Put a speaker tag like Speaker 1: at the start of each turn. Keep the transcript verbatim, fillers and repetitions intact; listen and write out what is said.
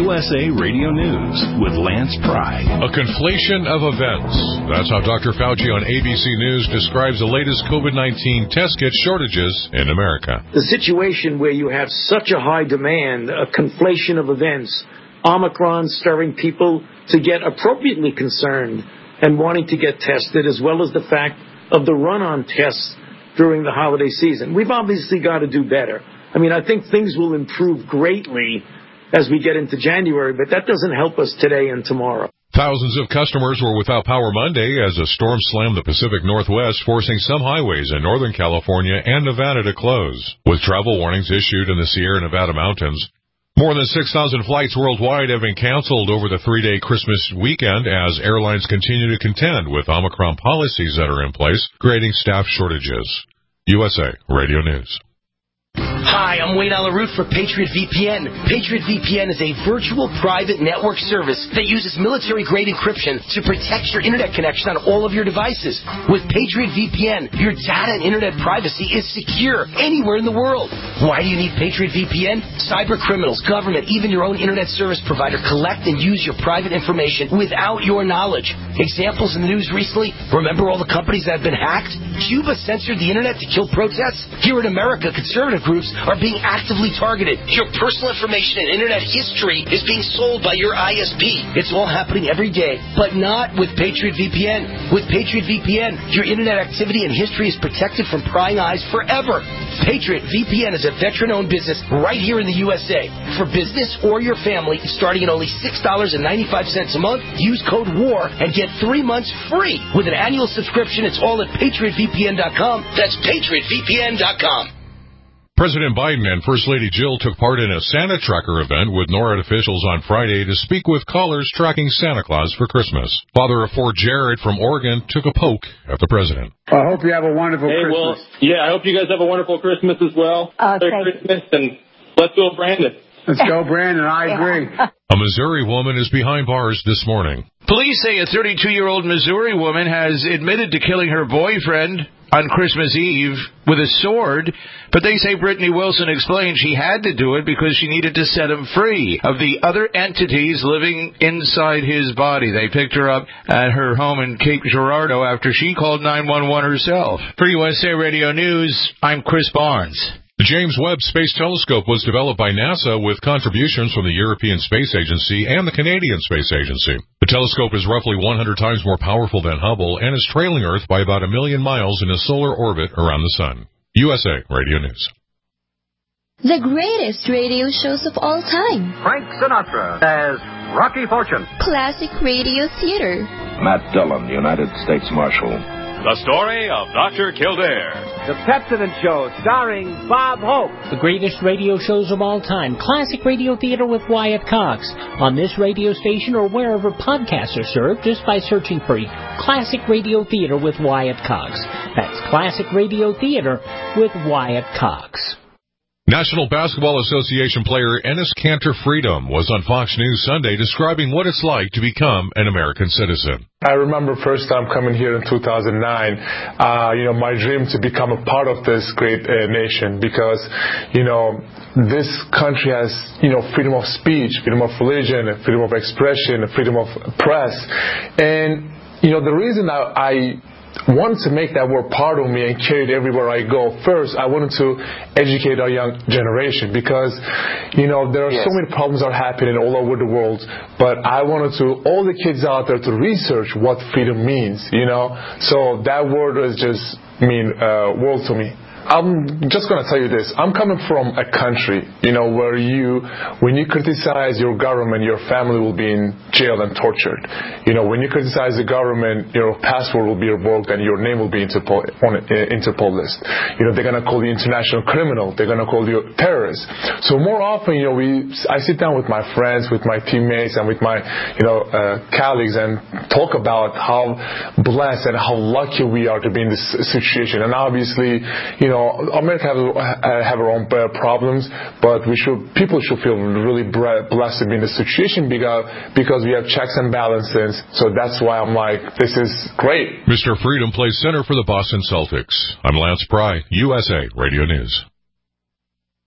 Speaker 1: U S A Radio News with Lance Pry.
Speaker 2: A conflation of events. That's how Doctor Fauci on A B C News describes the latest COVID nineteen test kit shortages in America.
Speaker 3: The situation where you have such a high demand, a conflation of events, Omicron stirring people to get appropriately concerned and wanting to get tested, as well as the fact of the run-on tests during the holiday season. We've obviously got to do better. I mean, I think things will improve greatly as we get into January, but that doesn't help us today and tomorrow.
Speaker 2: Thousands of customers were without power Monday as a storm slammed the Pacific Northwest, forcing some highways in Northern California and Nevada to close. With travel warnings issued in the Sierra Nevada mountains, more than six thousand flights worldwide have been canceled over the three-day Christmas weekend as airlines continue to contend with Omicron policies that are in place, creating staff shortages. U S A Radio News.
Speaker 4: Hi, I'm Wayne Alaroot for Patriot V P N. Patriot V P N is a virtual private network service that uses military-grade encryption to protect your internet connection on all of your devices. With Patriot V P N, your data and internet privacy is secure anywhere in the world. Why do you need Patriot V P N? Cyber criminals, government, even your own internet service provider collect and use your private information without your knowledge. Examples in the news recently, remember all the companies that have been hacked? Cuba censored the internet to kill protests? Here in America, conservative groups are being actively targeted. Your personal information and internet history is being sold by your I S P. It's all happening every day, but not with Patriot V P N. With Patriot V P N, your internet activity and history is protected from prying eyes forever. Patriot V P N is a veteran-owned business right here in the U S A. For business or your family, starting at only six dollars and ninety-five cents a month, use code WAR and get three months free. With an annual subscription, it's all at patriot v p n dot com. That's patriot v p n dot com.
Speaker 2: President Biden and First Lady Jill took part in a Santa Tracker event with NORAD officials on Friday to speak with callers tracking Santa Claus for Christmas. Father of four Jared from Oregon took a poke at the president.
Speaker 5: I hope you have a wonderful
Speaker 6: hey,
Speaker 5: Christmas.
Speaker 6: Well, yeah, I hope you guys have a wonderful Christmas as well.
Speaker 7: Okay.
Speaker 6: Merry Christmas, and let's go, Brandon.
Speaker 5: Let's go, Brandon. I agree.
Speaker 2: A Missouri woman is behind bars this morning.
Speaker 8: Police say a thirty-two-year-old Missouri woman has admitted to killing her boyfriend on Christmas Eve with a sword, but they say Brittany Wilson explained she had to do it because she needed to set him free of the other entities living inside his body. They picked her up at her home in Cape Girardeau after she called nine one one herself. For U S A Radio News, I'm Chris Barnes.
Speaker 2: The James Webb Space Telescope was developed by NASA with contributions from the European Space Agency and the Canadian Space Agency. The telescope is roughly one hundred times more powerful than Hubble and is trailing Earth by about a million miles in a solar orbit around the Sun. U S A Radio News.
Speaker 9: The greatest radio shows of all time.
Speaker 10: Frank Sinatra as Rocky Fortune.
Speaker 9: Classic radio theater.
Speaker 11: Matt Dillon, United States Marshal.
Speaker 12: The story of Doctor Kildare.
Speaker 13: The Pepsodent Show, starring Bob Hope.
Speaker 14: The greatest radio shows of all time. Classic Radio Theater with Wyatt Cox. On this radio station or wherever podcasts are served, just by searching for Classic Radio Theater with Wyatt Cox. That's Classic Radio Theater with Wyatt Cox.
Speaker 2: National Basketball Association player Enes Kanter Freedom was on Fox News Sunday describing what it's like to become an American citizen.
Speaker 15: I remember first time coming here in two thousand nine, uh, you know, my dream to become a part of this great uh, nation because, you know, this country has, you know, freedom of speech, freedom of religion, freedom of expression, freedom of press. And, you know, the reason I, I wanted to make that word part of me and carry it everywhere I go. First, I wanted to educate our young generation because, you know, there are yes. so many problems that are happening all over the world, but I wanted to, all the kids out there to research what freedom means, you know. So that word is just mean uh, world to me. I'm just going to tell you this. I'm coming from a country, you know, where you, when you criticize your government, your family will be in jail and tortured. You know, when you criticize the government, your passport will be revoked and your name will be Interpol, on an Interpol list. You know, they're going to call you international criminal. They're going to call you terrorist. So more often, you know, we, I sit down with my friends, with my teammates, and with my, you know, uh, colleagues and talk about how blessed and how lucky we are to be in this situation. And obviously, you know, You know, America have, have our own problems, but we should people should feel really blessed to be in this situation because because we have checks and balances. So that's why I'm like, this is great.
Speaker 2: Mister Freedom plays center for the Boston Celtics. I'm Lance Pry, U S A Radio News.